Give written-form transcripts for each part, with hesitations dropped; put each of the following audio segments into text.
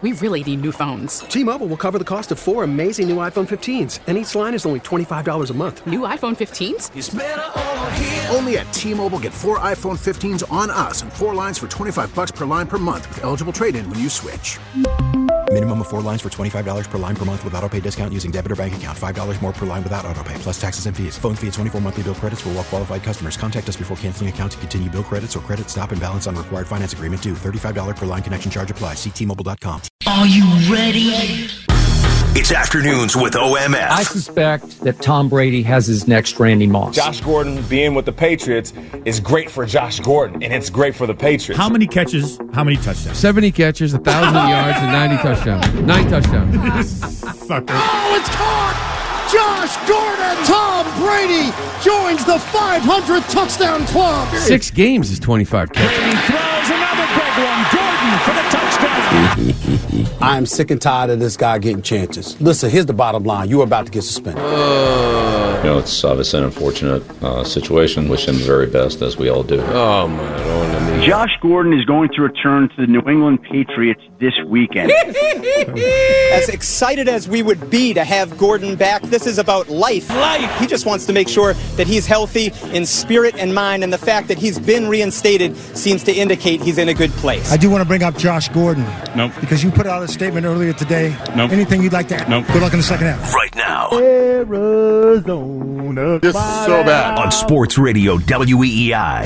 We really need new phones. T-Mobile will cover the cost of 4 amazing new iPhone 15s, and each line is only $25 a month. New iPhone 15s? It's better over here. Only at T-Mobile, get 4 iPhone 15s on us and 4 lines for $25 per line per month with eligible trade-in when you switch. Minimum of 4 lines for $25 per line per month with autopay discount using debit or bank account. $5 more per line without autopay, plus taxes and fees. Phone fee at 24 monthly bill credits for well-qualified customers. Contact us before canceling account to continue bill credits or credit stop and balance on required finance agreement due. $35 per line connection charge applies. See T-Mobile.com. Are you ready? It's Afternoons with OMF. I suspect that Tom Brady has his next Randy Moss. Josh Gordon being with the Patriots is great for Josh Gordon, and it's great for the Patriots. How many catches, how many touchdowns? 70 catches, 1,000 yards, and 90 touchdowns. 9 touchdowns. Sucker. Oh, it's caught! Josh Gordon! Tom Brady joins the 500 touchdown club. 6 games is 25 catches. He throws another big one. Gordon for the touchdown. I'm sick and tired of this guy getting chances. Listen, here's the bottom line. You're about to get suspended. It's obviously an unfortunate situation. Wish him the very best, as we all do. Oh, man. Josh Gordon is going to return to the New England Patriots this weekend. As excited as we would be to have Gordon back, this is about life. He just wants to make sure that he's healthy in spirit and mind, and the fact that he's been reinstated seems to indicate he's in a good place. I do want to bring up Josh Gordon. Nope. Because you put out a statement earlier today. Nope. Anything you'd like to add? Nope. Good luck in the second half. Right now. Arizona. This is so bad. On Sports Radio WEEI.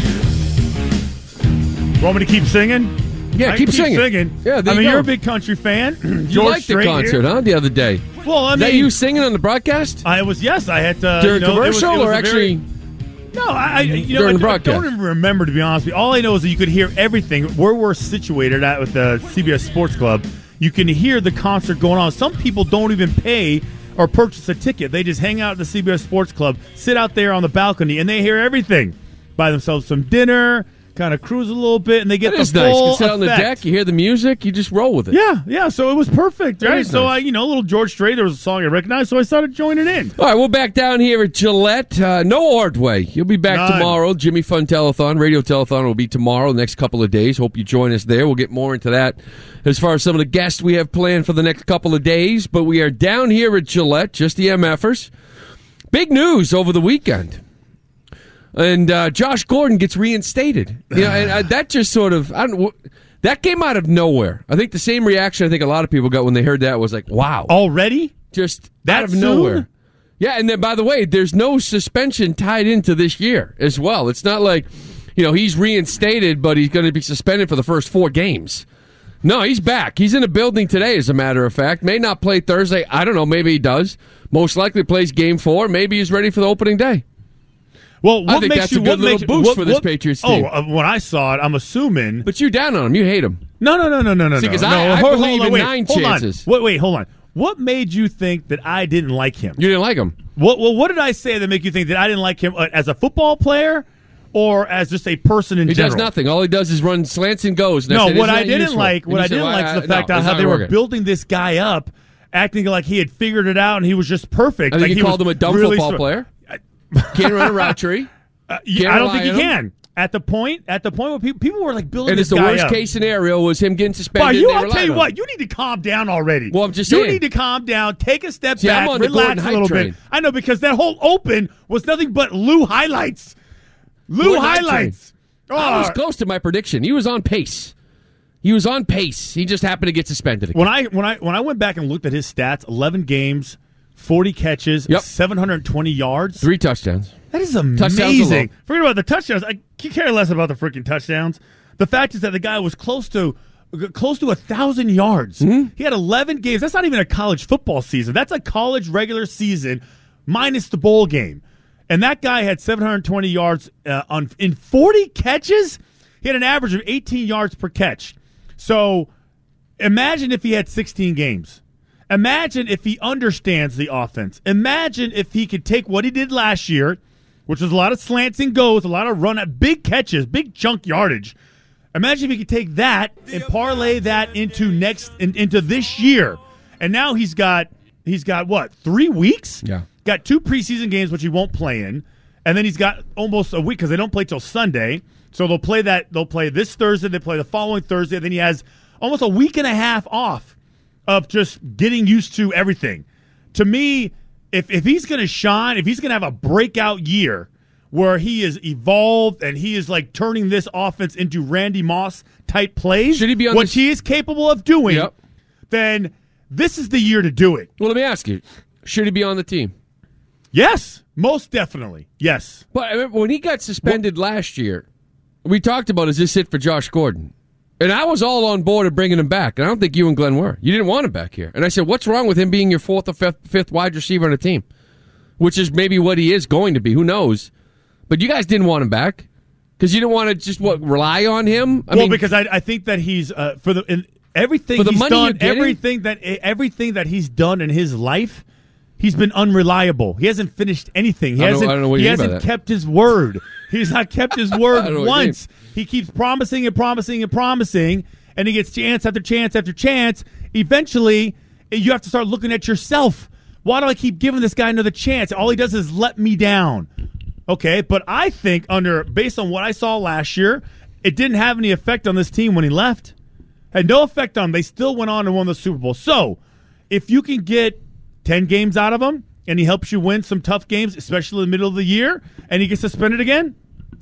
Want me to keep singing? Yeah, keep singing. Yeah, you're a big country fan. You liked the concert, huh, the other day? Well, I mean... That you singing on the broadcast? I had to... During a commercial or actually... No, I during the broadcast? I don't even remember, to be honest with you. All I know is that you could hear everything. Where we're situated at with the CBS Sports Club, you can hear the concert going on. Some people don't even pay or purchase a ticket. They just hang out at the CBS Sports Club, sit out there on the balcony, and they hear everything. Buy themselves some dinner, kind of cruise a little bit, and they get the full nice. You can sit effect. on the deck, you hear the music, you just roll with it. Yeah, so it was perfect, right? So, nice. a little George Strait, there was a song I recognized, so I started joining in. All right, we're back down here at Gillette. No Ordway. You'll be back tomorrow. Jimmy Fun Telethon, Radio Telethon will be tomorrow, next couple of days. Hope you join us there. We'll get more into that as far as some of the guests we have planned for the next couple of days. But we are down here at Gillette, just the MFers. Big news over the weekend. And Josh Gordon gets reinstated. And that just sort of, that came out of nowhere. I think the same reaction I think a lot of people got when they heard that was like, wow. Already? Just that out of soon? nowhere. Yeah, and then, by the way, there's no suspension tied into this year as well. It's not like, he's reinstated, but he's going to be suspended for the first 4 games. No, he's back. He's in the building today, as a matter of fact. May not play Thursday. I don't know. Maybe he does. Most likely plays Game 4. Maybe he's ready for the opening day. Well, I think that's a good little boost for this Patriots team. When I saw it, I'm assuming. But you're down on him. You hate him. No. See, because I believe in 9 chances. Wait, hold on. What made you think that I didn't like him? You didn't like him. What did I say that make you think that I didn't like him as a football player or as just a person in general? He does nothing. All he does is run slants and goes. And what I didn't like is the fact that how they were building this guy up, acting like he had figured it out and he was just perfect. I think like he called him a dumb football player. Can't run a route tree. I don't think he can. At the point where people were like building this guy up. And it's the worst case scenario was him getting suspended. I'll tell you what, you need to calm down already. Well, I'm just saying. You need to calm down, take a step back, relax a little bit. I know, because that whole open was nothing but Lou highlights. Highlights. I was close to my prediction. He was on pace. He just happened to get suspended again. When I went back and looked at his stats, 11 games, 40 catches, 720 yards. 3 touchdowns. That is amazing. Forget about the touchdowns. I can care less about the freaking touchdowns. The fact is that the guy was close to 1,000 yards. Mm-hmm. He had 11 games. That's not even a college football season. That's a college regular season minus the bowl game. And that guy had 720 yards in 40 catches. He had an average of 18 yards per catch. So imagine if he had 16 games. Imagine if he understands the offense. Imagine if he could take what he did last year, which was a lot of slants and goes, a lot of run at big catches, big chunk yardage. Imagine if he could take that and parlay that into this year. And now he's got what, 3 weeks? Yeah. Got 2 preseason games, which he won't play in. And then he's got almost a week because they don't play till Sunday. So they'll play this Thursday, they play the following Thursday, then he has almost a week and a half off of just getting used to everything. To me, if he's going to shine, if he's going to have a breakout year where he is evolved and he is like turning this offense into Randy Moss type plays, should he be on which he is capable of doing, then this is the year to do it. Well, let me ask you, should he be on the team? Yes, most definitely. Yes. But I remember when he got suspended last year, we talked about, is this it for Josh Gordon? And I was all on board of bringing him back. And I don't think you and Glenn were. You didn't want him back here. And I said, what's wrong with him being your fourth or fifth wide receiver on the team? Which is maybe what he is going to be. Who knows? But you guys didn't want him back because you didn't want to just rely on him. I mean, because I think that he's everything he's done, everything that he's done in his life, he's been unreliable. He hasn't finished anything. He hasn't kept his word. He's not kept his word once. He keeps promising and promising and promising, and he gets chance after chance after chance. Eventually, you have to start looking at yourself. Why do I keep giving this guy another chance? All he does is let me down. Okay, but I think based on what I saw last year, it didn't have any effect on this team when he left. Had no effect on them. They still went on and won the Super Bowl. So, if you can get 10 games out of him, and he helps you win some tough games, especially in the middle of the year, and he gets suspended again,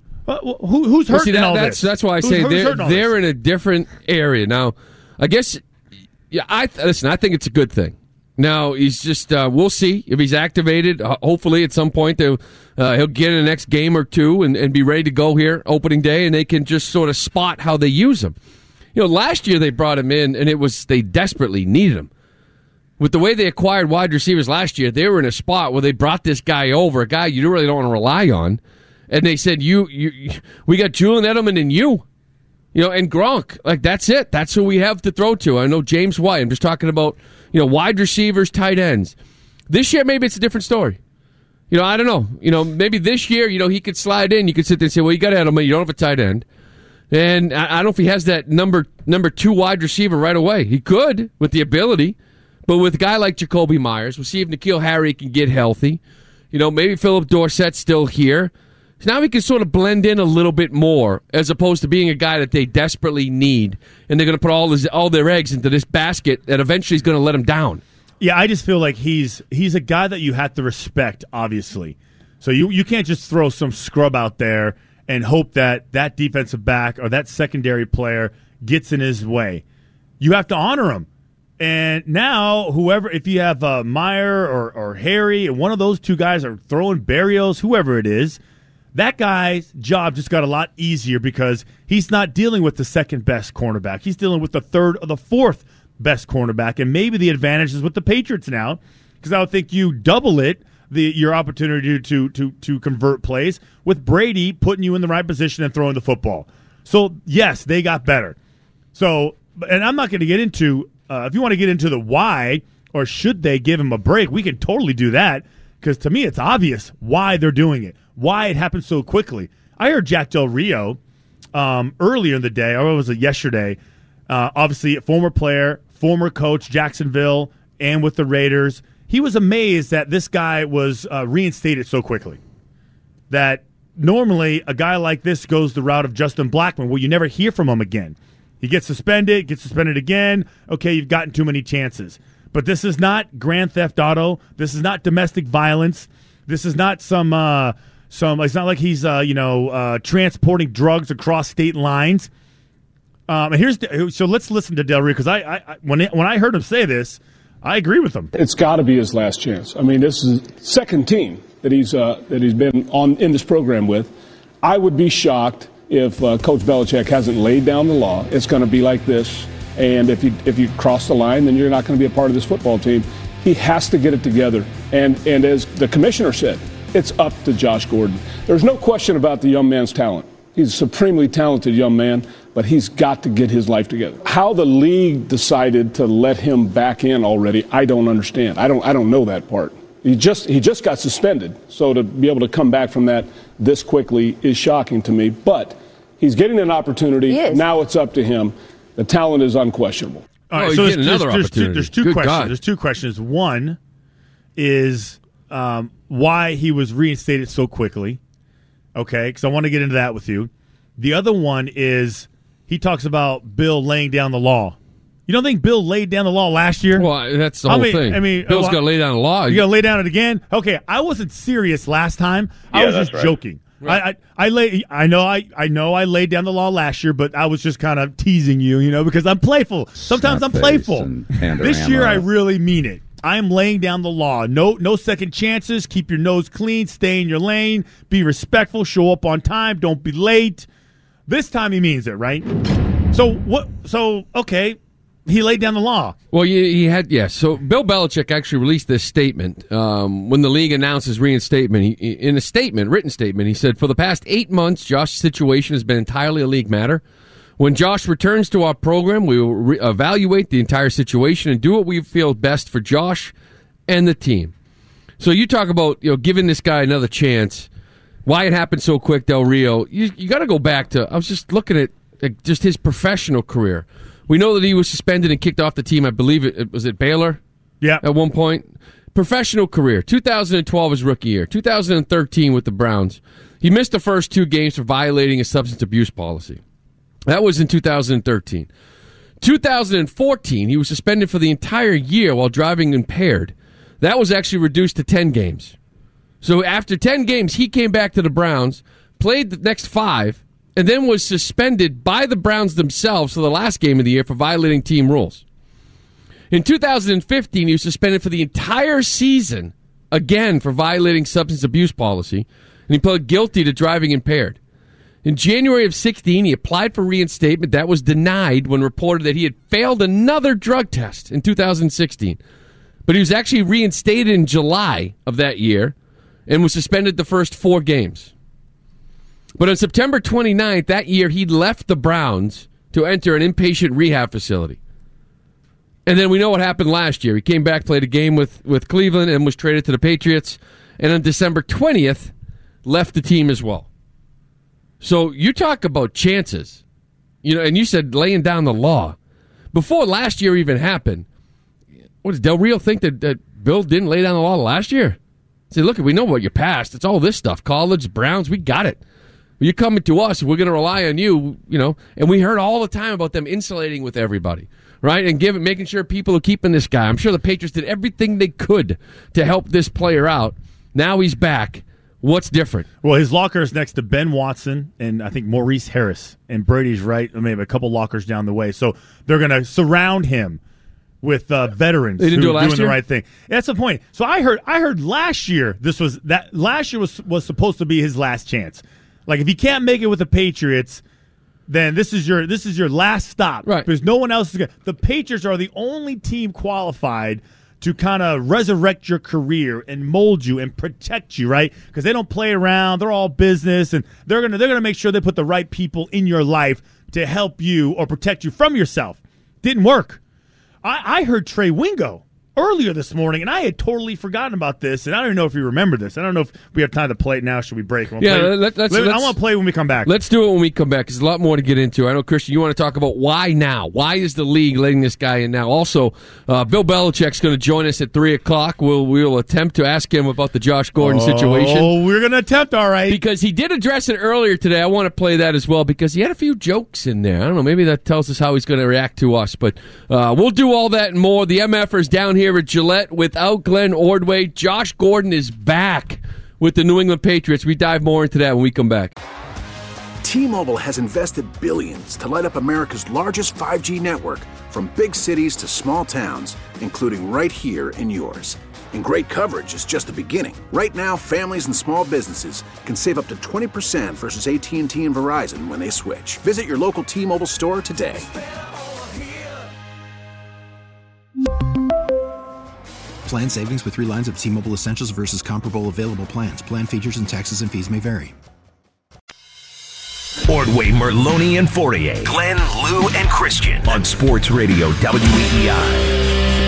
who's hurting all this? That's why I say they're in a different area. Now, I guess, I think it's a good thing. Now, he's just, we'll see if he's activated. Hopefully, at some point, he'll get in the next game or two and be ready to go here opening day, and they can just sort of spot how they use him. Last year they brought him in, and they desperately needed him. With the way they acquired wide receivers last year, they were in a spot where they brought this guy over, a guy you really don't want to rely on, and they said, we got Julian Edelman and and Gronk. Like, that's it. That's who we have to throw to. I know James White. I'm just talking about, wide receivers, tight ends. This year, maybe it's a different story. I don't know. Maybe this year, he could slide in. You could sit there and say, well, you got Edelman. You don't have a tight end. And I don't know if he has that number 2 wide receiver right away. He could with the ability. But with a guy like Jacoby Myers, we'll see if N'Keal Harry can get healthy. Maybe Philip Dorsett's still here. So now he can sort of blend in a little bit more as opposed to being a guy that they desperately need. And they're going to put all their eggs into this basket that eventually is going to let him down. Yeah, I just feel like he's a guy that you have to respect, obviously. So you can't just throw some scrub out there and hope that defensive back or that secondary player gets in his way. You have to honor him. And now, if you have Meyer or Harry, and one of those two guys are throwing Berrios, whoever it is, that guy's job just got a lot easier because he's not dealing with the second best cornerback. He's dealing with the third or the fourth best cornerback. And maybe the advantage is with the Patriots now, because I would think you double it, your opportunity to convert plays with Brady putting you in the right position and throwing the football. So, yes, they got better. So, and I'm not going to get into, if you want to get into the why or should they give him a break, we can totally do that because to me it's obvious why they're doing it, why it happened so quickly. I heard Jack Del Rio earlier in the day, or was it yesterday, obviously a former player, former coach, Jacksonville, and with the Raiders. He was amazed that this guy was reinstated so quickly. That normally a guy like this goes the route of Justin Blackmon, where you never hear from him again. He gets suspended again. Okay, you've gotten too many chances. But this is not grand theft auto. This is not domestic violence. This is not some. It's not like he's transporting drugs across state lines. So let's listen to Del Rio because when I heard him say this, I agree with him. It's got to be his last chance. I mean, this is the second team that he's been in this program with. I would be shocked if Coach Belichick hasn't laid down the law. It's going to be like this, and if you cross the line, then you're not going to be a part of this football team. He has to get it together, and as the commissioner said, it's up to Josh Gordon. There's no question about the young man's talent. He's a supremely talented young man, but he's got to get his life together. How the league decided to let him back in already, I don't understand. I don't know that part. He just got suspended, so to be able to come back from that this quickly is shocking to me. But he's getting an opportunity. Now it's up to him. The talent is unquestionable. All right, so there's two questions. God. There's two questions. One is why he was reinstated so quickly. Okay, because I want to get into that with you. The other one is he talks about Bill laying down the law. You don't think Bill laid down the law last year? Well, that's the whole thing. Bill's got to lay down the law. You got to lay down it again? Okay, I wasn't serious last time. I was just joking. Right. I know I laid down the law last year, but I was just kind of teasing you, because I'm playful. Sometimes I'm playful. This year I really mean it. I'm laying down the law. No second chances. Keep your nose clean. Stay in your lane. Be respectful. Show up on time. Don't be late. This time he means it, right? Okay. He laid down the law. Well, he had, yes. So Bill Belichick actually released this statement when the league announced his reinstatement. In a written statement, he said, "For the past 8 months, Josh's situation has been entirely a league matter. When Josh returns to our program, we will evaluate the entire situation and do what we feel best for Josh and the team." So you talk about giving this guy another chance. Why it happened so quick, Del Rio? You got to go back to. I was just looking at just his professional career. We know that he was suspended and kicked off the team. I believe it was at Baylor. Yeah. At one point, professional career. 2012 his rookie year. 2013 with the Browns. He missed the first 2 games for violating a substance abuse policy. That was in 2013. 2014, he was suspended for the entire year while driving impaired. That was actually reduced to 10 games. So after 10 games, he came back to the Browns, played the next 5, and then was suspended by the Browns themselves for the last game of the year for violating team rules. In 2015, he was suspended for the entire season, again for violating substance abuse policy, and he pled guilty to driving impaired. In January of 2016, he applied for reinstatement. That was denied when reported that he had failed another drug test in 2016. But he was actually reinstated in July of that year and was suspended the first 4 games. But on September 29th that year, he left the Browns to enter an inpatient rehab facility. And then we know what happened last year. He came back, played a game with Cleveland, and was traded to the Patriots. And on December 20th, left the team as well. So you talk about chances. And you said laying down the law. Before last year even happened, what does Del Rio think that Bill didn't lay down the law last year? Say, look, we know what your past. It's all this stuff. College, Browns, we got it. You're coming to us, we're going to rely on you, and we heard all the time about them insulating with everybody, right? And making sure people are keeping this guy. I'm sure the Patriots did everything they could to help this player out. Now he's back. What's different? Well, his locker is next to Ben Watson and I think Maurice Harris, and Brady's right, maybe a couple lockers down the way. So they're going to surround him with veterans they didn't who do it are last doing year? the right thing. That's the point. So I heard last year last year was supposed to be his last chance. Like, if he can't make it with the Patriots, then this is your last stop. Right. Because no one else is going to. The Patriots are the only team qualified to kind of resurrect your career and mold you and protect you, right? Because they don't play around. They're all business, and they're gonna make sure they put the right people in your life to help you or protect you from yourself. Didn't work. I heard Trey Wingo earlier this morning, and I had totally forgotten about this, and I don't even know if you remember this. I don't know if we have time to play it now. Should we break? Yeah, I want to play when we come back. Let's do it when we come back, because there's a lot more to get into. I know, Christian, you want to talk about why now? Why is the league letting this guy in now? Also, Bill Belichick's going to join us at 3 o'clock. We'll attempt to ask him about the Josh Gordon situation. Oh, we're going to attempt, all right. Because he did address it earlier today. I want to play that as well, because he had a few jokes in there. I don't know, maybe that tells us how he's going to react to us. But we'll do all that and more. The MFers down here at Gillette without Glenn Ordway. Josh Gordon is back with the New England Patriots. We dive more into that when we come back. T-Mobile has invested billions to light up America's largest 5G network, from big cities to small towns, including right here in yours. And great coverage is just the beginning. Right now, families and small businesses can save up to 20% versus AT&T and Verizon when they switch. Visit your local T-Mobile store today. Plan savings with 3 lines of T-Mobile Essentials versus comparable available plans. Plan features and taxes and fees may vary. Ordway, Merloni, and Fourier. Glenn, Lou, and Christian on Sports Radio WEEI.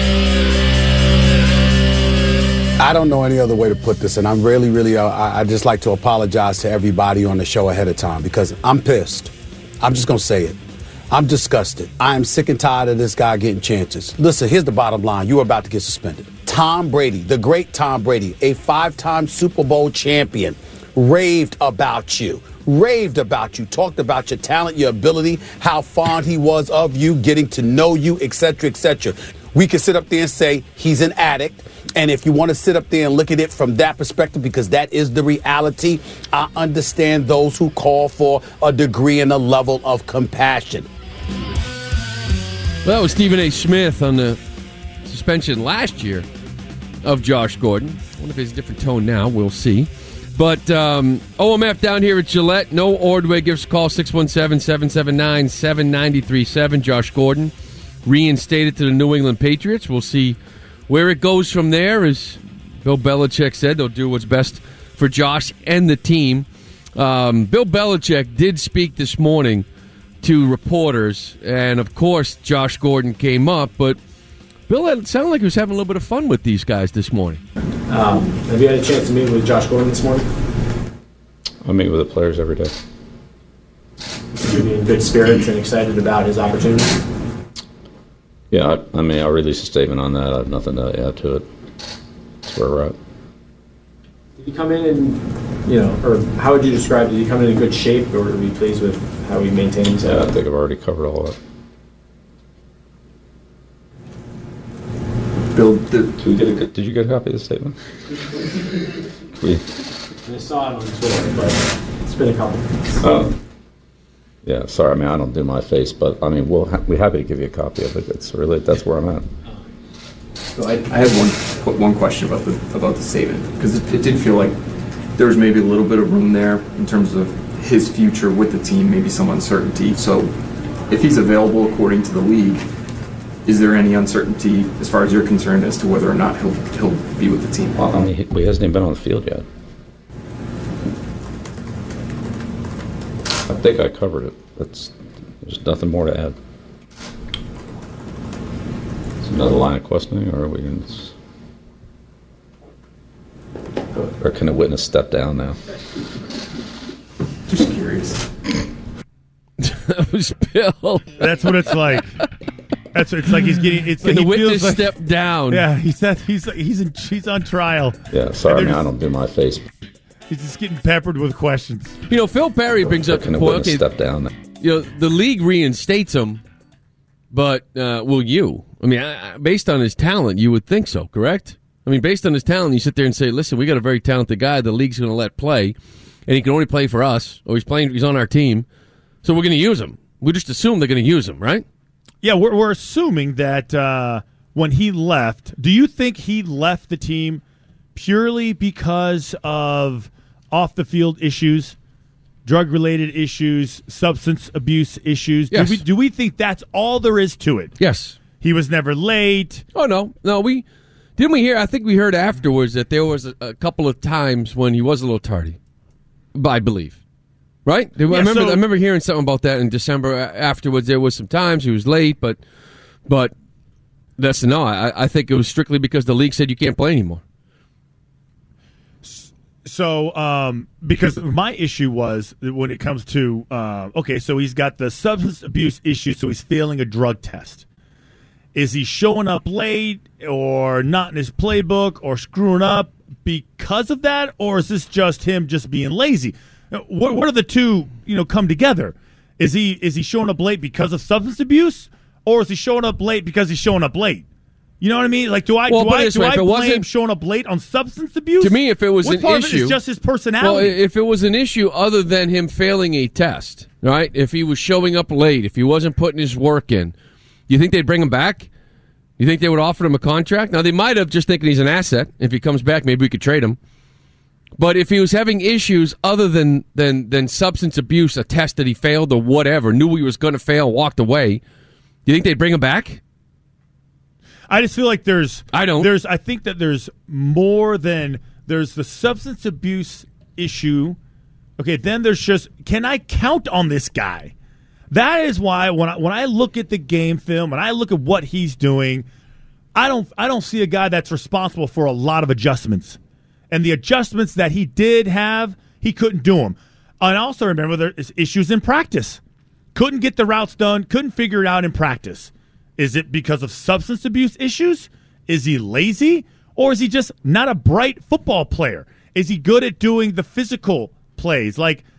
I don't know any other way to put this, and I'm really, I just like to apologize to everybody on the show ahead of time, because I'm pissed. I'm just going to say it. I'm disgusted. I am sick and tired of this guy getting chances. Listen, here's the bottom line. You're about to get suspended. Tom Brady, the great Tom Brady, a 5-time Super Bowl champion, raved about you. raved about you, talked about your talent, your ability, how fond he was of you, getting to know you, etc., etc. We could sit up there and say he's an addict. And if you want to sit up there and look at it from that perspective, because that is the reality, I understand those who call for a degree and a level of compassion. Well, that was Stephen A. Smith on the suspension last year of Josh Gordon. I wonder if it's a different tone now. We'll see. But OMF down here at Gillette. No Ordway. Give us a call, 617-779-7937. Josh Gordon reinstated to the New England Patriots. We'll see where it goes from there. As Bill Belichick said, they'll do what's best for Josh and the team. Bill Belichick did speak this morning to reporters, and of course Josh Gordon came up, but Bill, it sounded like he was having a little bit of fun with these guys this morning. Have you had a chance to meet with Josh Gordon this morning? I meet with the players every day. You're in good spirits and excited about his opportunity? Yeah, I mean, I'll release a statement on that. I have nothing to add to it. That's where we're at. Did he come in and, or how would you describe it? Did he come in good shape, or are you pleased with how he maintained himself? Yeah, I think I've already covered all that. Bill, did you get a copy of the statement? I saw it on Twitter, but it's been a couple months. Yeah, sorry. I mean, I don't do my face, but I mean, we're happy to give you a copy of it. That's where I'm at. So I had one question about the statement, because it did feel like there was maybe a little bit of room there in terms of his future with the team, maybe some uncertainty. So if he's available according to the league, is there any uncertainty as far as you're concerned as to whether or not he'll be with the team? Well, I mean, he hasn't even been on the field yet. I think I covered it. There's nothing more to add. Is another line of questioning, or are we going to... Or can a witness step down now? Just curious. That was Bill. That's what it's like. It's like he's getting. It's can like the witness like, step down? Yeah, he's on trial. Yeah, sorry, I don't do my face. He's just getting peppered with questions. Phil Perry brings up the point. Okay, step down. The league reinstates him, but will you? I mean, based on his talent, you would think so, correct? I mean, based on his talent, you sit there and say, "Listen, we got a very talented guy. The league's going to let play, and he can only play for us, or he's on our team, so we're going to use him." We just assume they're going to use him, right? Yeah, we're assuming that when he left, do you think he left the team purely because of off-the-field issues, drug-related issues, substance abuse issues? Yes. Do we think that's all there is to it? Yes. He was never late. Oh, no. We hear, I think we heard afterwards that there was a couple of times when he was a little tardy, I believe. Right? I remember hearing something about that in December. Afterwards, there was some times he was late, but that's no. I think it was strictly because the league said you can't play anymore. So, because my issue was when it comes to so he's got the substance abuse issue, so he's failing a drug test. Is he showing up late or not in his playbook or screwing up because of that, or is this just him just being lazy? What are the two, come together? Is he showing up late because of substance abuse, or is he showing up late because he's showing up late? You know what I mean? Like, do I blame showing up late on substance abuse? To me, if it was an part issue, of it is just his personality. Well, if it was an issue other than him failing a test, right? If he was showing up late, if he wasn't putting his work in, do you think they'd bring him back? You think they would offer him a contract? Now, they might have, just thinking he's an asset. If he comes back, maybe we could trade him. But if he was having issues other than substance abuse, a test that he failed or whatever, knew he was going to fail, walked away, do you think they'd bring him back? I just feel like I think that there's more than there's the substance abuse issue. Okay, then there's just, can I count on this guy? That is why when I look at the game film and I look at what he's doing, I don't see a guy that's responsible for a lot of adjustments. And the adjustments that he did have, he couldn't do them. And also remember, there's issues in practice. Couldn't get the routes done, couldn't figure it out in practice. Is it because of substance abuse issues? Is he lazy? Or is he just not a bright football player? Is he good at doing the physical plays? Like,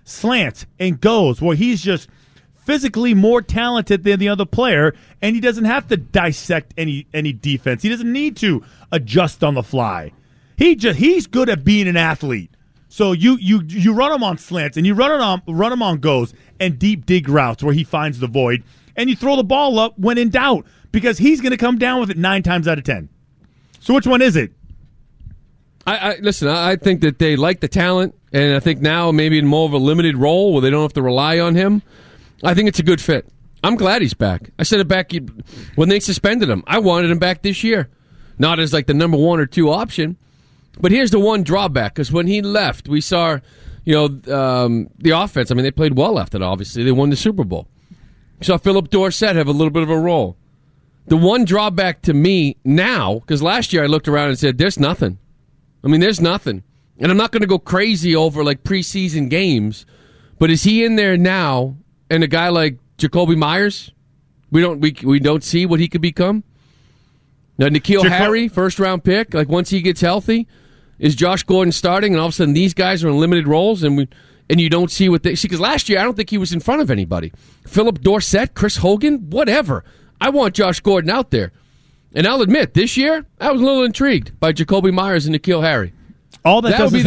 slants and goes where he's just physically more talented than the other player, and he doesn't have to dissect any defense. He doesn't need to adjust on the fly. He's good at being an athlete. So you run him on slants and you run him on goes and deep dig routes where he finds the void, and you throw the ball up when in doubt because he's going to come down with it 9 times out of 10. So which one is it? Listen, I think that they like the talent, and I think now maybe in more of a limited role where they don't have to rely on him. I think it's a good fit. I'm glad he's back. I said it back when they suspended him. I wanted him back this year. Not as like the number 1 or 2 option. But here's the one drawback, because when he left, we saw, the offense. I mean, they played well after that, obviously. They won the Super Bowl. We saw Philip Dorsett have a little bit of a role. The one drawback to me now, because last year I looked around and said, there's nothing. I mean, there's nothing. And I'm not going to go crazy over like preseason games, but is he in there now? And a guy like Jacoby Myers, we don't see what he could become. Now, N'Keal Harry, first-round pick, like once he gets healthy, is Josh Gordon starting, and all of a sudden these guys are in limited roles, and you don't see what they see. Because last year, I don't think he was in front of anybody. Philip Dorsett, Chris Hogan, whatever. I want Josh Gordon out there. And I'll admit, this year, I was a little intrigued by Jacoby Myers and N'Keal Harry. All that does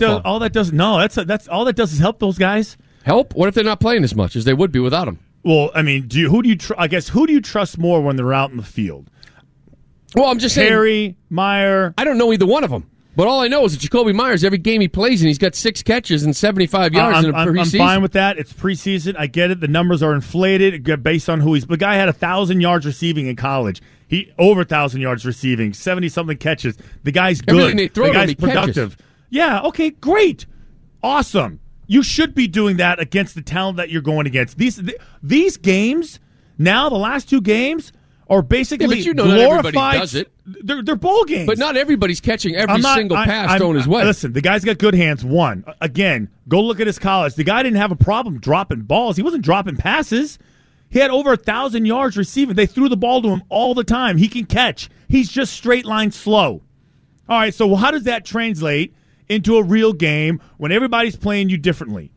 is help those guys. Help? What if they're not playing as much as they would be without him? Well, I mean, who do you trust more when they're out in the field? Well, I'm just saying, Harry, Meyer. I don't know either one of them. But all I know is that Jacoby Myers, every game he plays in, he's got 6 catches and 75 yards in a preseason. I'm fine with that. It's preseason. I get it. The numbers are inflated based on who he's. The guy had 1,000 yards receiving in college. He over 1,000 yards receiving, 70-something catches. The guy's good. The guy's productive. Catches. Yeah, okay, great. Awesome. You should be doing that against the talent that you're going against. These games, now the last 2 games, are basically but glorified. Not everybody does it. They're bowl games. But not everybody's catching every single pass thrown his way. Listen, the guy's got good hands. One, again, go look at his college. The guy didn't have a problem dropping balls. He wasn't dropping passes. He had over 1,000 yards receiving. They threw the ball to him all the time. He can catch. He's just straight line slow. All right, so how does that translate into a real game when everybody's playing you differently?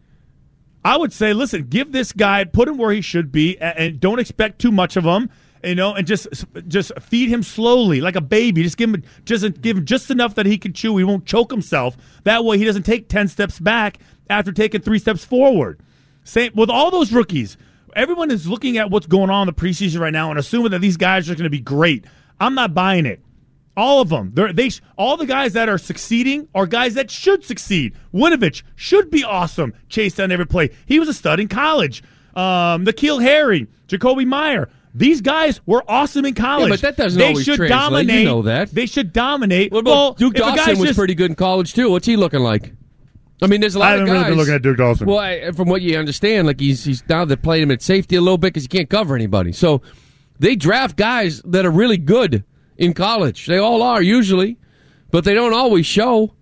I would say, listen, give this guy, put him where he should be, and don't expect too much of him. And just feed him slowly like a baby. Just give him just enough that he can chew. He won't choke himself. That way he doesn't take 10 steps back after taking 3 steps forward. Same with all those rookies. Everyone is looking at what's going on in the preseason right now and assuming that these guys are going to be great. I'm not buying it. All of them. All the guys that are succeeding are guys that should succeed. Winovich should be awesome. Chased on every play. He was a stud in college. N'Keal Harry, Jacoby Meyer. These guys were awesome in college. Yeah, but that doesn't always translate. Dominate. You know that. They should dominate. What about Duke Dawson was pretty good in college, too. What's he looking like? I mean, there's a lot of guys. I haven't really been looking at Duke Dawson. Well, from what you understand, like he's now they're playing him at safety a little bit because he can't cover anybody. So they draft guys that are really good in college. They all are usually, but they don't always show.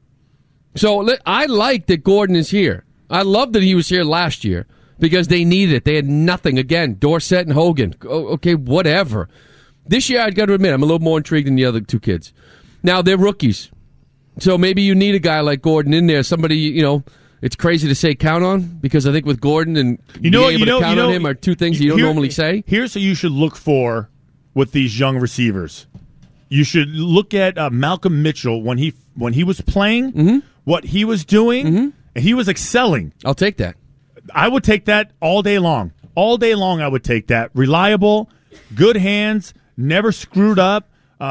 So I like that Gordon is here. I love that he was here last year because they needed it. They had nothing. Again, Dorsett and Hogan. Okay, whatever. This year, I've got to admit, I'm a little more intrigued than the other 2 kids. Now, they're rookies. So maybe you need a guy like Gordon in there. Somebody, it's crazy to say count on because I think with Gordon and being able to count on him are 2 things you don't normally say. Here's what you should look for with these young receivers. You should look at Malcolm Mitchell when he was playing, what he was doing, and he was excelling. I'll take that. I would take that all day long. All day long I would take that. Reliable, good hands, never screwed up,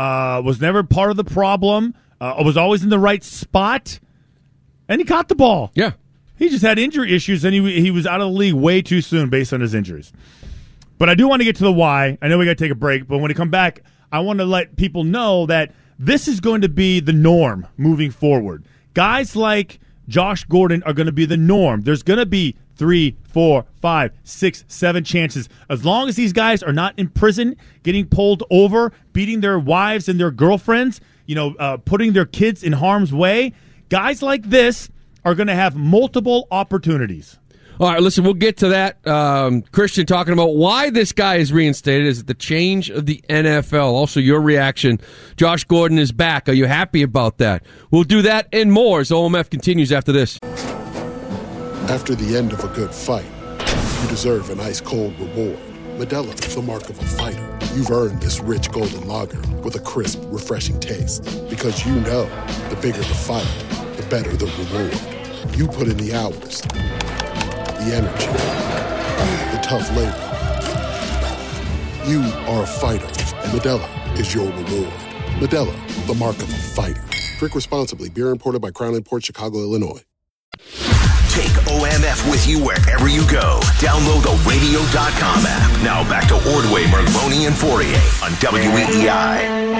was never part of the problem, was always in the right spot, and he caught the ball. Yeah. He just had injury issues, and he was out of the league way too soon based on his injuries. But I do want to get to the why. I know we got to take a break, but when we come back, I want to let people know that this is going to be the norm moving forward. Guys like Josh Gordon are going to be the norm. There's going to be 3, 4, 5, 6, 7 chances. As long as these guys are not in prison, getting pulled over, beating their wives and their girlfriends, putting their kids in harm's way, guys like this are going to have multiple opportunities. All right, listen, we'll get to that. Christian talking about why this guy is reinstated. Is it the change of the NFL? Also, your reaction. Josh Gordon is back. Are you happy about that? We'll do that and more as OMF continues after this. After the end of a good fight, you deserve an ice-cold reward. Modelo, the mark of a fighter. You've earned this rich golden lager with a crisp, refreshing taste. Because you know, the bigger the fight, the better the reward. You put in the hours, the energy, the tough labor. You are a fighter, and Modelo is your reward. Modelo, the mark of a fighter. Drink responsibly. Beer imported by Crown Imports, Chicago, Illinois. Take OMF with you wherever you go. Download the radio.com app. Now back to Ordway, Merloni, and Fourier on WEEI.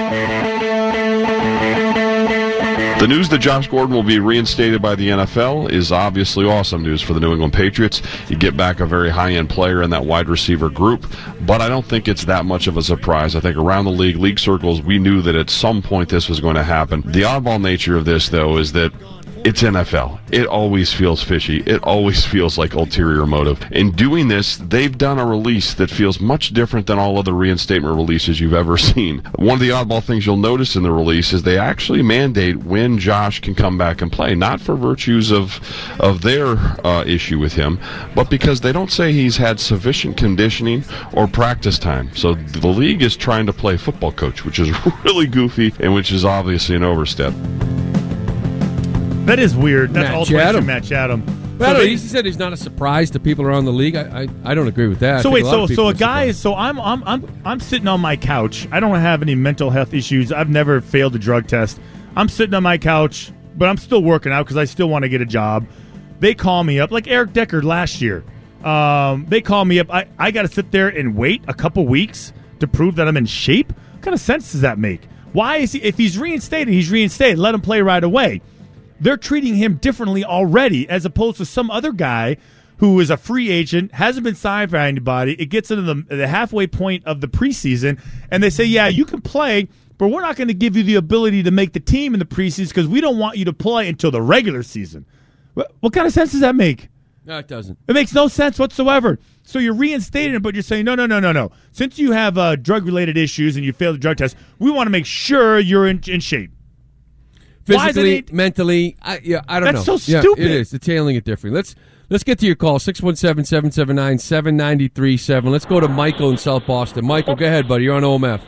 The news that Josh Gordon will be reinstated by the NFL is obviously awesome news for the New England Patriots. You get back a very high-end player in that wide receiver group, but I don't think it's that much of a surprise. I think around the league circles, we knew that at some point this was going to happen. The oddball nature of this, though, is that it's NFL. It always feels fishy. It always feels like ulterior motive. In doing this, they've done a release that feels much different than all other reinstatement releases you've ever seen. One of the oddball things you'll notice in the release is they actually mandate when Josh can come back and play, not for virtues of their issue with him, but because they don't say he's had sufficient conditioning or practice time. So the league is trying to play football coach, which is really goofy and which is obviously an overstep. That is weird. That's Matt all Chatham. Matt Chatham. Well, he said he's not a surprise to people around the league. I don't agree with that. So wait, so a guy, so I'm sitting on my couch. I don't have any mental health issues. I've never failed a drug test. I'm sitting on my couch, but I'm still working out because I still want to get a job. They call me up, like Eric Decker last year. They call me up. I got to sit there and wait a couple weeks to prove that I'm in shape. What kind of sense does that make? Why is he? If he's reinstated, he's reinstated. Let him play right away. They're treating him differently already as opposed to some other guy who is a free agent, hasn't been signed by anybody. It gets into the halfway point of the preseason, and they say, yeah, you can play, but we're not going to give you the ability to make the team in the preseason because we don't want you to play until the regular season. What kind of sense does that make? No, it doesn't. It makes no sense whatsoever. So you're reinstating him, but you're saying, no. Since you have drug-related issues and you failed the drug test, we want to make sure you're in shape. Physically, mentally, I don't know. That's so stupid. Yeah, it is. It's handling it differently. Let's get to your call, 617-779-7937. Let's go to Michael in South Boston. Michael, go ahead, buddy. You're on OMF.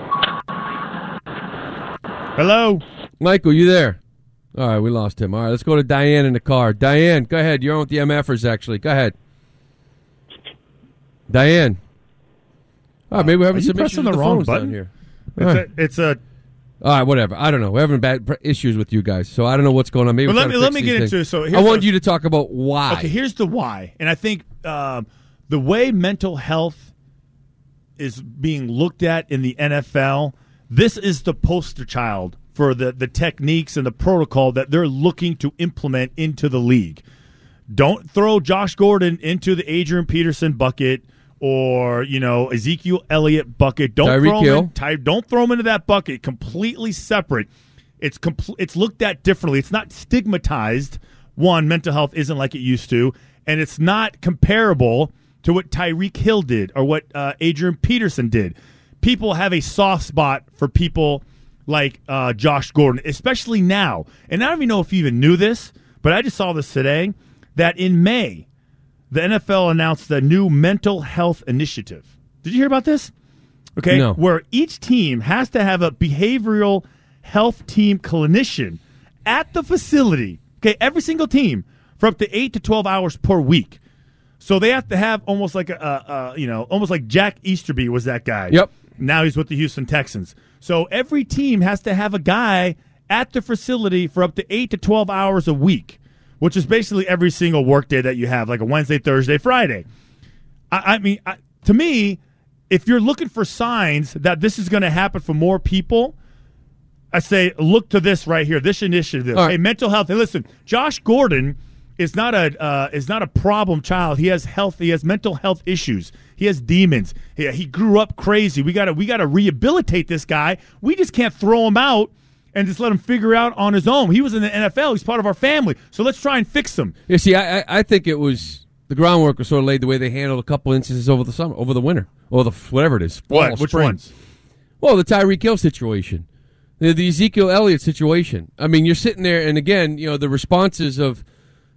Hello? Michael, you there? All right, we lost him. All right, let's go to Diane in the car. Diane, go ahead. You're on with the MFers, actually. Go ahead. Diane. All right, maybe we're having some issues with the phones down here. It's a all right, whatever. I don't know. We're having bad issues with you guys, so I don't know what's going on. Maybe let me get into. So I want you to talk about why. Okay, here's the why, and I think the way mental health is being looked at in the NFL, this is the poster child for the techniques and the protocol that they're looking to implement into the league. Don't throw Josh Gordon into the Adrian Peterson bucket. Or, Ezekiel Elliott bucket. Don't throw him into that bucket. Completely separate. It's looked at differently. It's not stigmatized. One, mental health isn't like it used to. And it's not comparable to what Tyreek Hill did or what Adrian Peterson did. People have a soft spot for people like Josh Gordon, especially now. And I don't even know if you even knew this, but I just saw this today, that in May, the NFL announced the new mental health initiative. Did you hear about this? Okay, no. Where each team has to have a behavioral health team clinician at the facility. Okay, every single team for up to 8 to 12 hours per week. So they have to have almost like almost like Jack Easterby was that guy. Yep. Now he's with the Houston Texans. So every team has to have a guy at the facility for up to 8 to 12 hours a week, which is basically every single workday that you have, like a Wednesday, Thursday, Friday. I mean, to me, if you're looking for signs that this is going to happen for more people, I say look to this right here, this initiative. Right. Hey, mental health. Hey, listen, Josh Gordon is not a problem child. He has health. He has mental health issues. He has demons. He grew up crazy. We gotta rehabilitate this guy. We just can't throw him out and just let him figure out on his own. He was in the NFL. He's part of our family. So let's try and fix him. You see, I think it was the groundwork was sort of laid the way they handled a couple instances over the summer, over the winter, or whatever it is. What? Which ones? Well, the Tyreek Hill situation, the Ezekiel Elliott situation. I mean, you're sitting there, and again, the responses of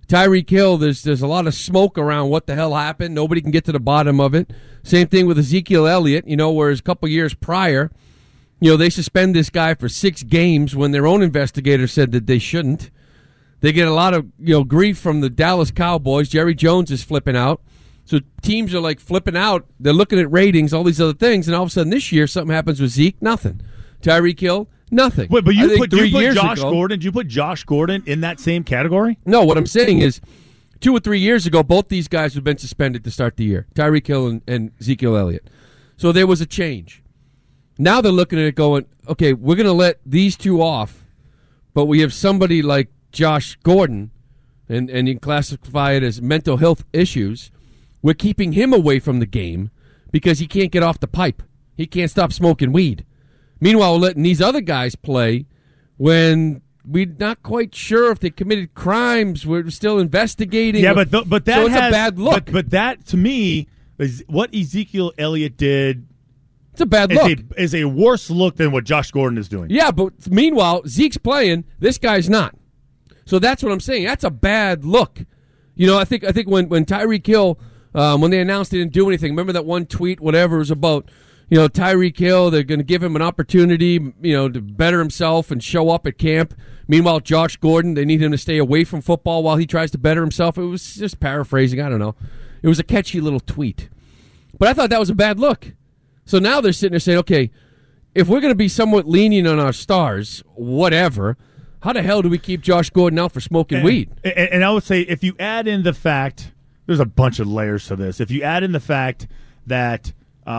Tyreek Hill, there's a lot of smoke around what the hell happened. Nobody can get to the bottom of it. Same thing with Ezekiel Elliott, whereas a couple years prior, they suspend this guy for 6 games when their own investigator said that they shouldn't. They get a lot of grief from the Dallas Cowboys. Jerry Jones is flipping out. So teams are like flipping out. They're looking at ratings, all these other things, and all of a sudden this year something happens with Zeke, nothing. Tyreek Hill, nothing. Wait, but you put Josh ago, Gordon. Did you put Josh Gordon in that same category? No, what I'm saying is 2 or 3 years ago, both these guys have been suspended to start the year. Tyreek Hill and Ezekiel Elliott. So there was a change. Now they're looking at it going, okay, we're going to let these 2 off, but we have somebody like Josh Gordon, and you can classify it as mental health issues. We're keeping him away from the game because he can't get off the pipe. He can't stop smoking weed. Meanwhile, we're letting these other guys play when we're not quite sure if they committed crimes. We're still investigating. Yeah, but that so it's a bad look. But that, to me, is what Ezekiel Elliott did. It's a bad look. Is a worse look than what Josh Gordon is doing. Yeah, but meanwhile, Zeke's playing. This guy's not. So that's what I'm saying. That's a bad look. I think when Tyreek Hill, when they announced they didn't do anything, remember that one tweet, whatever, it was about, Tyreek Hill, they're going to give him an opportunity, to better himself and show up at camp. Meanwhile, Josh Gordon, they need him to stay away from football while he tries to better himself. It was just paraphrasing. I don't know. It was a catchy little tweet. But I thought that was a bad look. So now they're sitting there saying, okay, if we're going to be somewhat lenient on our stars, whatever, how the hell do we keep Josh Gordon out for smoking weed? And I would say if you add in the fact, there's a bunch of layers to this. If you add in the fact that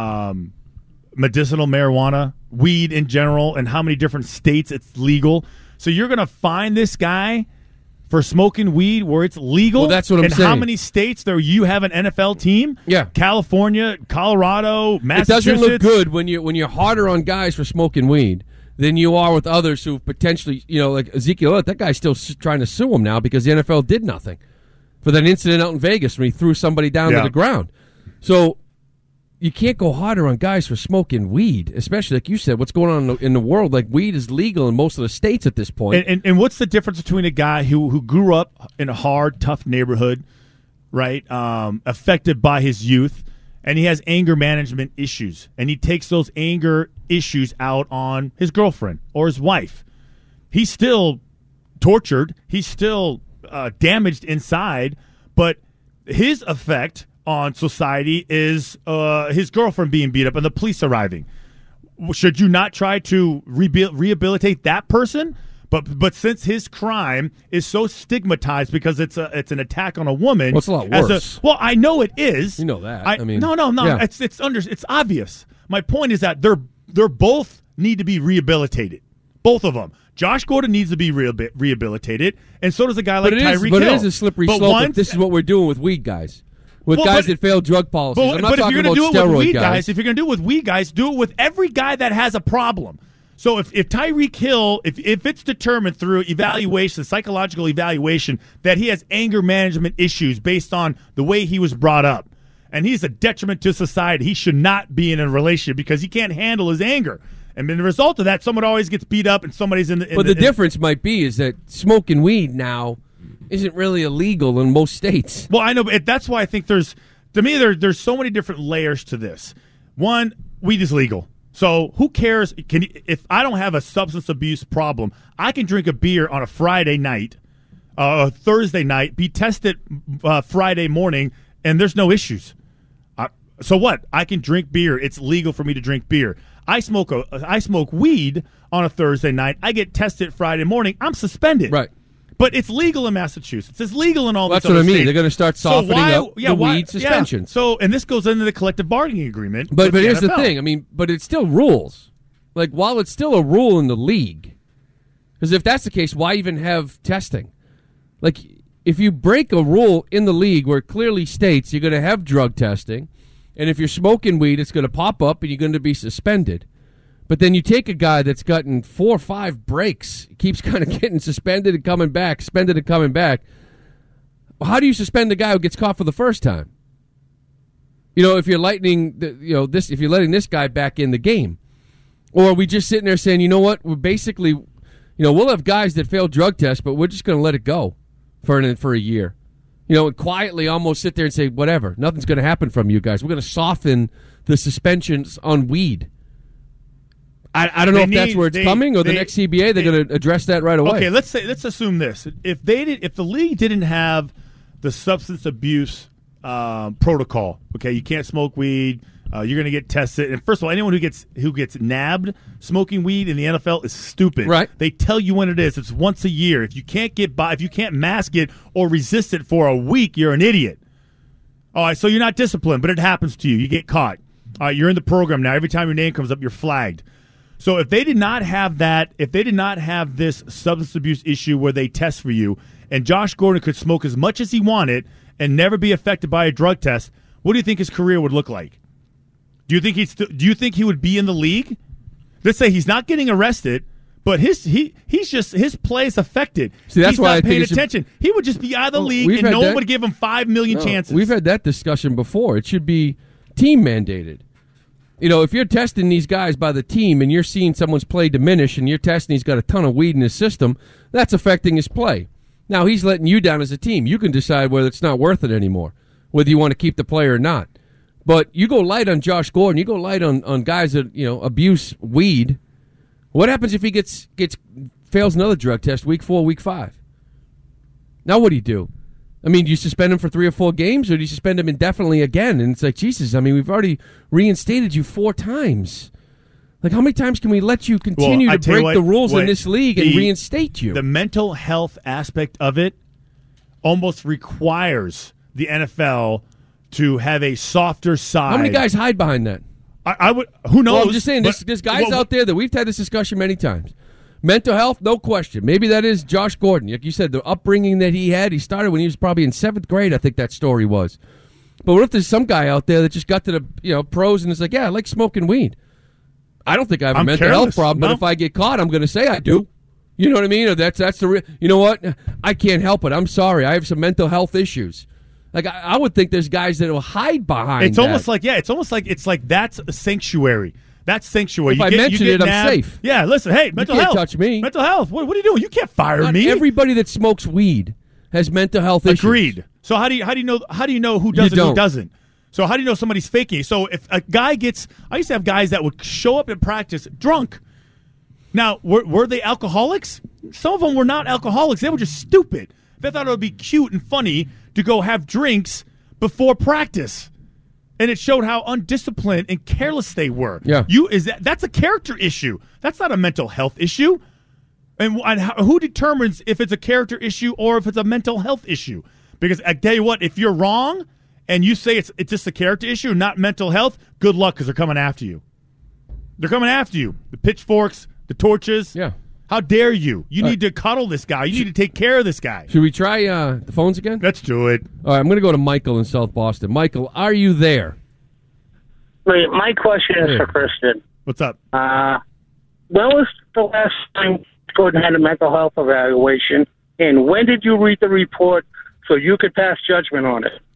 medicinal marijuana, weed in general, and how many different states it's legal, so you're going to find this guy for smoking weed where it's legal. Well, that's what I'm saying. And how many states there you have an NFL team? Yeah, California, Colorado, Massachusetts. It doesn't look good when you're harder on guys for smoking weed than you are with others who potentially, like Ezekiel. That guy's still trying to sue him now because the NFL did nothing for that incident out in Vegas when he threw somebody down to the ground. So you can't go harder on guys for smoking weed, especially like you said. What's going on in the world? Like, weed is legal in most of the states at this point. And what's the difference between a guy who grew up in a hard, tough neighborhood, right, affected by his youth, and he has anger management issues, and he takes those anger issues out on his girlfriend or his wife? He's still tortured. He's still damaged inside, but his effect on society is his girlfriend being beat up and the police arriving. Should you not try to rehabilitate that person? But since his crime is so stigmatized because it's an attack on a woman, well, it's a lot worse. Well, I know it is. You know that. No. Yeah. It's obvious. My point is that they're both need to be rehabilitated. Both of them. Josh Gordon needs to be rehabilitated, and so does a guy like Tyreek Hill. But it is a slippery slope if this is what we're doing with weed guys. With guys that failed drug policies. I'm not talking about steroid guys. If you're going to do it with weed guys, do it with every guy that has a problem. So if Tyreek Hill, if it's determined through evaluation, psychological evaluation, that he has anger management issues based on the way he was brought up, and he's a detriment to society, he should not be in a relationship because he can't handle his anger. And the result of that, someone always gets beat up and somebody's in the... But the difference might be is that smoking weed now isn't really illegal in most states. Well, I know, but that's why I think there's so many different layers to this. One, weed is legal. So who cares? If I don't have a substance abuse problem, I can drink a beer on a Friday night, a Thursday night, be tested Friday morning, and there's no issues. So what? I can drink beer. It's legal for me to drink beer. I smoke weed on a Thursday night. I get tested Friday morning. I'm suspended. Right. But it's legal in Massachusetts. It's legal in all these other states. That's what I mean. States. They're going to start softening up the weed suspensions. Yeah. So, and this goes into the collective bargaining agreement. But here's the thing. I mean, but it's still rules. Like, while it's still a rule in the league, because if that's the case, why even have testing? Like, if you break a rule in the league where it clearly states you're going to have drug testing, and if you're smoking weed, it's going to pop up and you're going to be suspended. But then you take a guy that's gotten 4 or 5 breaks, keeps kind of getting suspended and coming back, suspended and coming back. How do you suspend the guy who gets caught for the first time? If you're letting this guy back in the game, or are we just sitting there saying, you know what, we're basically, we'll have guys that fail drug tests, but we're just going to let it go for a year. And quietly almost sit there and say, whatever, nothing's going to happen from you guys. We're going to soften the suspensions on weed. I don't know if that's where it's coming, or the next CBA, they're going to address that right away. Okay, let's assume this. If the league didn't have the substance abuse protocol, okay, you can't smoke weed, you're going to get tested. And first of all, anyone who gets nabbed smoking weed in the NFL is stupid. Right. They tell you when it is. It's once a year. If you can't mask it or resist it for a week, you're an idiot. All right, so you're not disciplined, but it happens to you. You get caught. All right, you're in the program now. Every time your name comes up, you're flagged. So if they did not have this substance abuse issue where they test for you, and Josh Gordon could smoke as much as he wanted and never be affected by a drug test, what do you think his career would look like? Do you think he would be in the league? Let's say he's not getting arrested, but his play is affected. See, that's he's why not I think paying attention. He would just be out of the league, and no one would give him 5 million chances. We've had that discussion before. It should be team mandated. If you're testing these guys by the team and you're seeing someone's play diminish and you're testing he's got a ton of weed in his system, that's affecting his play. Now, he's letting you down as a team. You can decide whether it's not worth it anymore, whether you want to keep the player or not. But you go light on Josh Gordon, you go light on guys that abuse weed. What happens if he fails another drug test week 4, week 5? Now what do you do? I mean, do you suspend him for 3 or 4 games, or do you suspend him indefinitely again? And it's like, Jesus, I mean, we've already reinstated you 4 times. Like, how many times can we let you continue to break the rules in this league and reinstate you? The mental health aspect of it almost requires the NFL to have a softer side. How many guys hide behind that? I would. Who knows? Well, I'm just saying, there's guys out there that we've had this discussion many times. Mental health, no question. Maybe that is Josh Gordon. Like you said, the upbringing that he had, he started when he was probably in 7th grade, I think that story was. But what if there's some guy out there that just got to the pros and is like, yeah, I like smoking weed. I don't think I have a mental health problem, but if I get caught, I'm going to say I do. You know what I mean? Or that's the you know what? I can't help it. I'm sorry. I have some mental health issues. Like I would think there's guys that will hide behind. It's almost like it's like that's a sanctuary. That's sanctuary. If I mention it, I'm safe. Yeah, listen, hey, mental health. You can't touch me. Mental health. What are you doing? You can't fire me. Everybody that smokes weed has mental health issues. Agreed. So how do you know who does it and who doesn't? So how do you know somebody's faking? So if a guy I used to have guys that would show up in practice drunk. Now, were they alcoholics? Some of them were not alcoholics. They were just stupid. They thought it would be cute and funny to go have drinks before practice. And it showed how undisciplined and careless they were. Yeah. That's a character issue. That's not a mental health issue. And who determines if it's a character issue or if it's a mental health issue? Because I tell you what, if you're wrong and you say it's just a character issue, not mental health, good luck because they're coming after you. They're coming after you. The pitchforks, the torches. Yeah. How dare you? You need to cuddle this guy. You need to take care of this guy. Should we try the phones again? Let's do it. All right, I'm going to go to Michael in South Boston. Michael, are you there? Wait, my question is for Kristen. What's up? When was the last time Gordon had a mental health evaluation, and when did you read the report so you could pass judgment on it?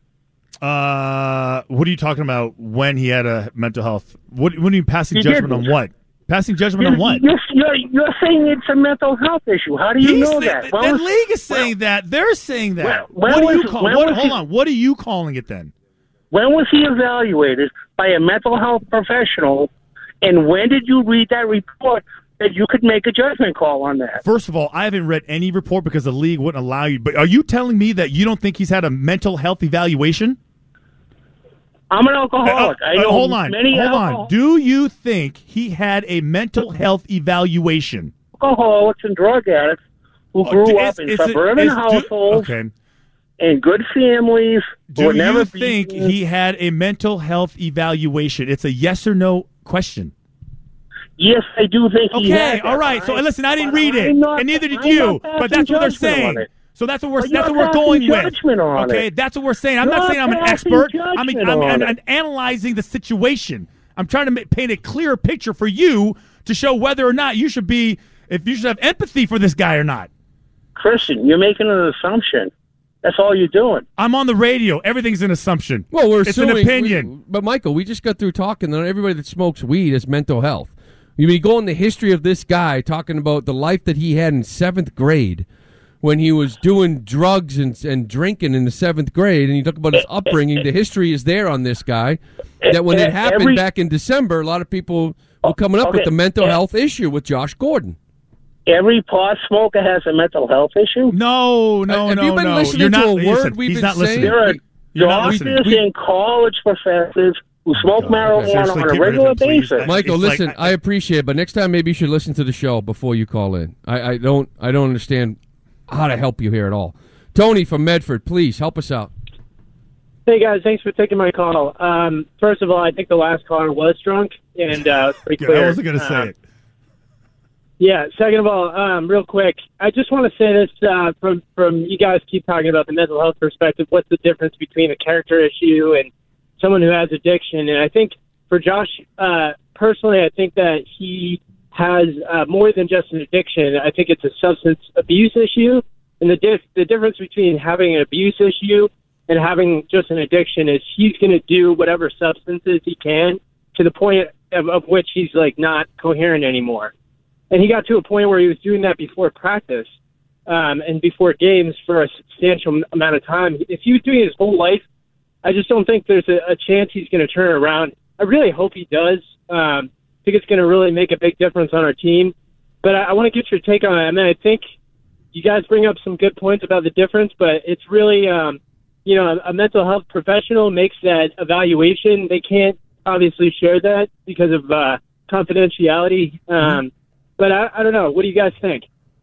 What are you talking about when he had a mental health? What do you mean passing judgment on what? Passing judgment on what? You're saying it's a mental health issue. How do you know that? The league is saying that. They're saying that. Hold on. What are you calling it then? When was he evaluated by a mental health professional, and when did you read that report that you could make a judgment call on that? First of all, I haven't read any report because the league wouldn't allow you. But are you telling me that you don't think he's had a mental health evaluation? I'm an alcoholic. I know hold on. many Hold on. Do you think he had a mental health evaluation? Alcoholics and drug addicts who grew up in suburban households and good families. Do you think he had a mental health evaluation? It's a yes or no question. Yes, I do think he had. Okay, all right. So listen, I didn't read it, and neither did you. But that's what they're saying. So that's what we're going with. Okay, that's what we're saying. I'm not saying I'm an expert. I'm analyzing the situation. I'm trying to paint a clearer picture for you to show whether or not you should have empathy for this guy or not. Christian, you're making an assumption. That's all you're doing. I'm on the radio. Everything's an assumption. Well, it's an opinion. But Michael, we just got through talking that everybody that smokes weed has mental health. You go in the history of this guy, talking about the life that he had in 7th grade, when he was doing drugs and drinking in the 7th grade, and you talk about his upbringing, the history is there on this guy, that when it happened back in December, a lot of people were coming up with the mental health issue with Josh Gordon. Every pot smoker has a mental health issue? No. Have you been listening to a word we've been saying? There are doctors and college professors who smoke marijuana on a regular basis. Michael, listen, I appreciate it, but next time maybe you should listen to the show before you call in. I don't understand how to help you here at all. Tony from Medford, please help us out. Hey guys, thanks for taking my call. First of all, I think the last caller was drunk, and pretty clear. I wasn't going to say it. Yeah. Second of all, real quick, I just want to say this from you guys keep talking about the mental health perspective. What's the difference between a character issue and someone who has addiction? And I think for Josh, personally, I think that he has more than just an addiction. I think it's a substance abuse issue. And the difference between having an abuse issue and having just an addiction is he's going to do whatever substances he can to the point of which he's like not coherent anymore. And he got to a point where he was doing that before practice and before games for a substantial amount of time. If he was doing it his whole life, I just don't think there's a chance he's going to turn it around. I really hope he does. I think it's going to really make a big difference on our team. But I want to get your take on it. I mean, I think you guys bring up some good points about the difference, but it's really, a mental health professional makes that evaluation. They can't obviously share that because of confidentiality. But I don't know. What do you guys think?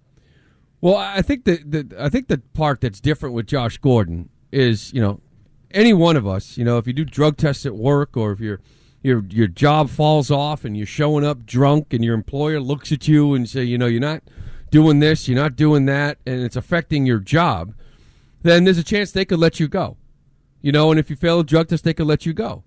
Well, I think the part that's different with Josh Gordon is, any one of us, if you do drug tests at work or if your job falls off and you're showing up drunk and your employer looks at you and say, you're not doing this, you're not doing that, and it's affecting your job, then there's a chance they could let you go. And if you fail a drug test, they could let you go.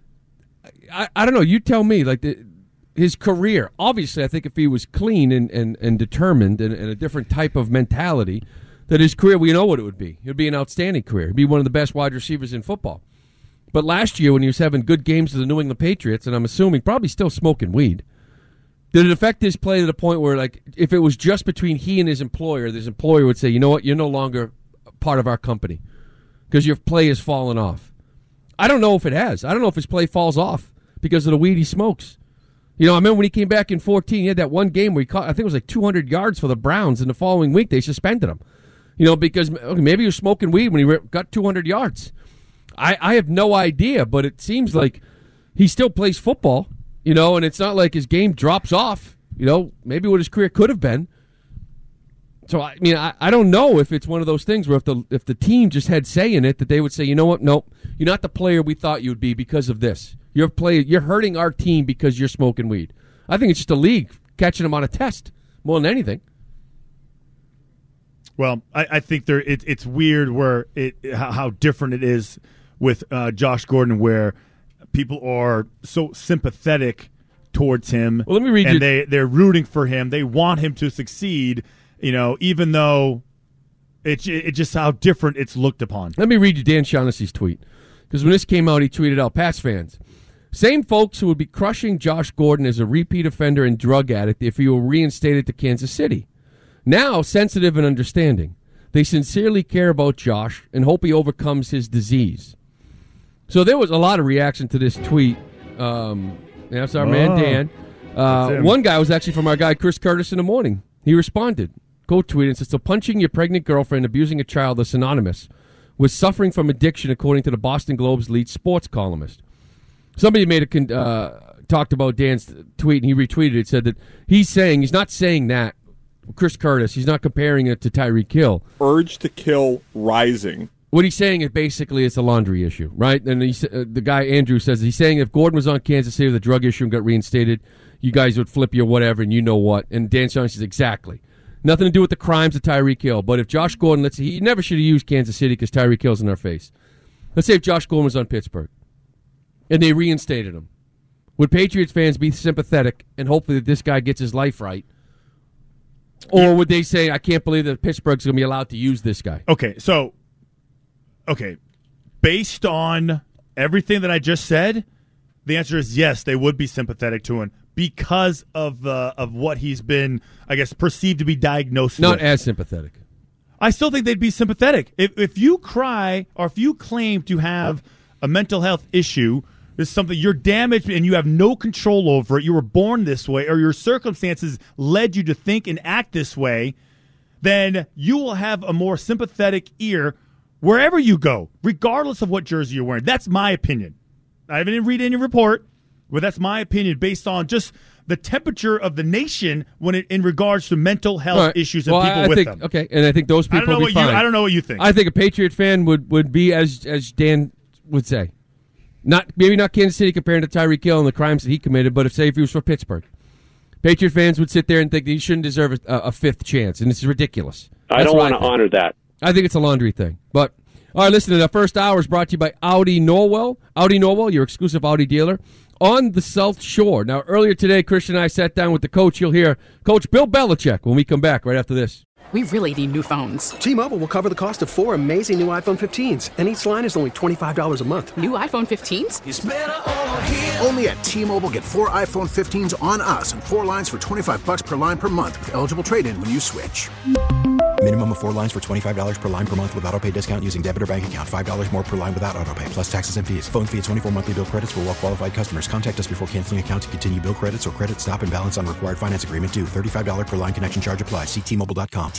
I don't know. You tell me, his career, obviously, I think if he was clean and determined and a different type of mentality, that his career, we know what it would be. It would be an outstanding career. He'd be one of the best wide receivers in football. But last year, when he was having good games with the New England Patriots, and I'm assuming probably still smoking weed, did it affect his play to the point where, if it was just between he and his employer would say, you know what, you're no longer part of our company because your play has fallen off? I don't know if it has. I don't know if his play falls off because of the weed he smokes. I remember when he came back in 2014, he had that one game where he caught, I think it was 200 yards for the Browns, and the following week they suspended him. Because maybe he was smoking weed when he got 200 yards. I have no idea, but it seems like he still plays football, and it's not like his game drops off, maybe what his career could have been. So, I don't know if it's one of those things where if the team just had say in it, that they would say, you know what, nope, you're not the player we thought you would be because of this. You're hurting our team because you're smoking weed. I think it's just a league catching him on a test more than anything. Well, I think it's weird where how different it is with Josh Gordon, where people are so sympathetic towards him. Well, let me read and they're rooting for him. They want him to succeed. Even though it's just how different it's looked upon. Let me read you Dan Shaughnessy's tweet, because when this came out, he tweeted out, Pats fans, same folks who would be crushing Josh Gordon as a repeat offender and drug addict if he were reinstated to Kansas City. Now, sensitive and understanding. They sincerely care about Josh and hope he overcomes his disease. So there was a lot of reaction to this tweet. That's our man, Dan. One guy was actually from our guy, Chris Curtis, in the morning. He responded, quote tweeted, and says, so punching your pregnant girlfriend, abusing a child are synonymous with suffering from addiction, according to the Boston Globe's lead sports columnist. Somebody talked about Dan's tweet, and he retweeted it, said that he's not saying that. Chris Curtis, he's not comparing it to Tyreek Hill. Urge to kill rising. What he's saying is basically it's a laundry issue, right? And the guy, Andrew, says he's saying if Gordon was on Kansas City with a drug issue and got reinstated, you guys would flip you or whatever, and you know what. And Dan Shaughnessy says exactly. Nothing to do with the crimes of Tyreek Hill. But if Josh Gordon, let's say, he never should have used Kansas City because Tyreek Hill's in our face. Let's say if Josh Gordon was on Pittsburgh and they reinstated him, would Patriots fans be sympathetic and hopefully that this guy gets his life right? Or would they say, I can't believe that Pittsburgh's going to be allowed to use this guy? Okay, based on everything that I just said, the answer is yes, they would be sympathetic to him because of what he's been, I guess, perceived to be diagnosed with. Not as sympathetic. I still think they'd be sympathetic. If you cry or if you claim to have a mental health issue, this is something you're damaged and you have no control over it, you were born this way, or your circumstances led you to think and act this way, then you will have a more sympathetic ear wherever you go, regardless of what jersey you're wearing. That's my opinion. I haven't read any report, but that's my opinion based on just the temperature of the nation in regards to mental health issues and people with them. Okay, and I think those people will be fine. I don't know what you think. I think a Patriot fan would be, as Dan would say, maybe not Kansas City comparing to Tyreek Hill and the crimes that he committed, but if he was for Pittsburgh. Patriot fans would sit there and think that he shouldn't deserve a fifth chance, and this is ridiculous. I don't want to honor that. I think it's a laundry thing. But, all right, listen, the first hour is brought to you by Audi Norwell. Audi Norwell, your exclusive Audi dealer, on the South Shore. Now, earlier today, Christian and I sat down with the coach. You'll hear Coach Bill Belichick when we come back right after this. We really need new phones. T-Mobile will cover the cost of 4 amazing new iPhone 15s, and each line is only $25 a month. New iPhone 15s? It's better over here. Only at T-Mobile, get 4 iPhone 15s on us and 4 lines for $25 per line per month with eligible trade-in when you switch. Minimum of 4 lines for $25 per line per month with autopay discount using debit or bank account. $5 more per line without autopay, plus taxes and fees. Phone fee at 24 monthly bill credits for well-qualified customers. Contact us before canceling account to continue bill credits or credit stop and balance on required finance agreement due. $35 per line connection charge applies. See T-Mobile.com.